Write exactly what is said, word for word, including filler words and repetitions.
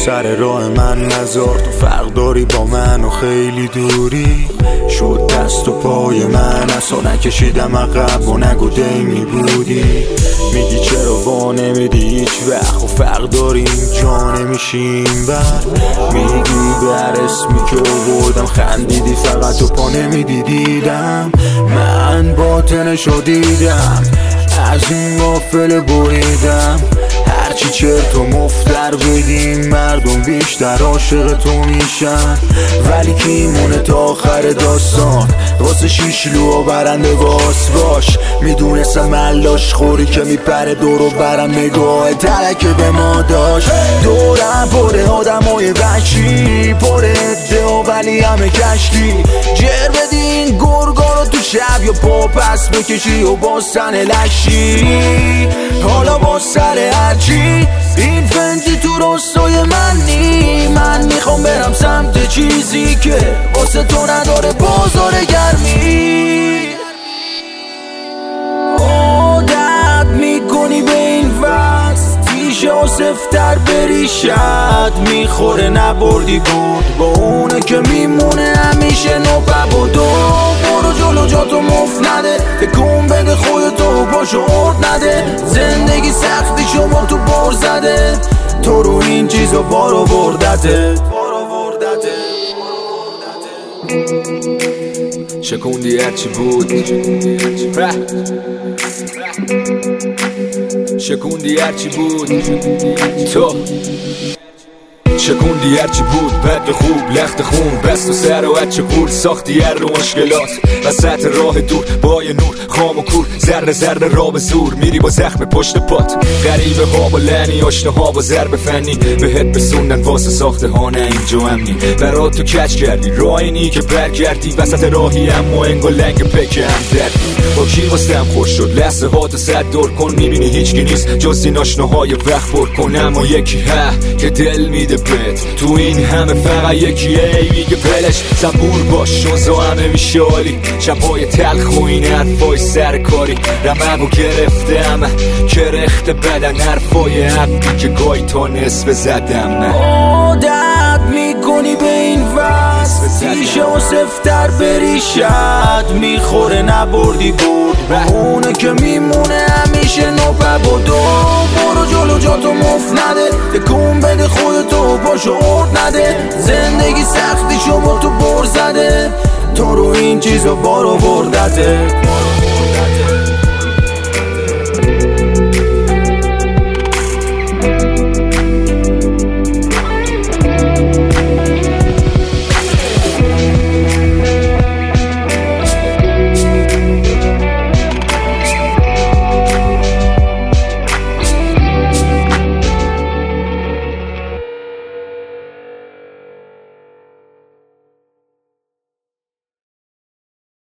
سر راه من نذار، تو فرق داری با من و خیلی دوری. شد دست و پای من اصلا نکشیدم عقب و نگو دیمی بودی. میگی چرا وا نمیدی هیچ وقت و فرق داریم جا نمیشیم بر. میگی بر اسمی که آوردم خندیدی فقط تو پا نمیدیدم. من باطنشو دیدم از اون غافل بریدم. هرچی چرت و مفتر بگیم مردم بیشتر عاشق تو میشن. ولی کی مونه تا آخر داستان واسه شیشلو و برنده باس باش. میدونستم ملاش خوری که میپره دورو برم نگاه ترک به ما داشت. دورم پره آدمای وحشی پره عده و ولی همه کشکی. جر بدین گرگا رو تو شب یا پا پس بکشی و با سن لشی. حالا با سر هرچی این فنجی تو راستای من نی. من میخوام برم سمت چیزی که واسه تو نداره بازار گرمی. عادت میکنی به این وست تیشه و سفتر بریشت میخوره نبردی بود با اونه که میمونه همیشه نوبه و دو. برو جلو جاتو مفت نده تکون بده خودتو پاشو ارد نده. زندگی سختی شما تو بر زده تو رو این چیزا بارو بردته. شکوندی هرچی بود شکوندی هرچی بود تو شکوندی هرچی بود بد خوب لخت خون بست و سر و هرچه گور ساختی هر رو مشکلات وسط راه دور با یه نور خام و کور ذره ذره را به زور میری با زخم پشت پات. غریبه ها با لعنی آشنا ها با ضرب فنی بهت بسوندن واسه ساخته ها نه اینجا امنی. برات تو کچ کردی راه اینی که برگردی وسط راهی اما انگا لنگ پک هم دردی. با کی واسم خوش شد لحظه ها تو صد دور کن میبینی هیچکی نیست جز این آشناهای وقت پر کن. اما یکی ها که دل میده بهت تو این همه فقط یکیه میگه بلش صبور باش شوزا همه میشه عالی. شبای تلخ و این حرفای سرکاری رمق و گرفته همه کرخت بدن حرفای حقی که گاهی تا نصف زدم. عادت میکنی به این وست تیشه و سفتر بریشت میخوره نبردی برد به اونه که میمونه همیشه نوبه و دو. برو جلو جاتو مفت نده تکون بده خودتو پاشو ارد نده. زندگی سختی شما تو بر زده تو رو این چیزا بارو بردته.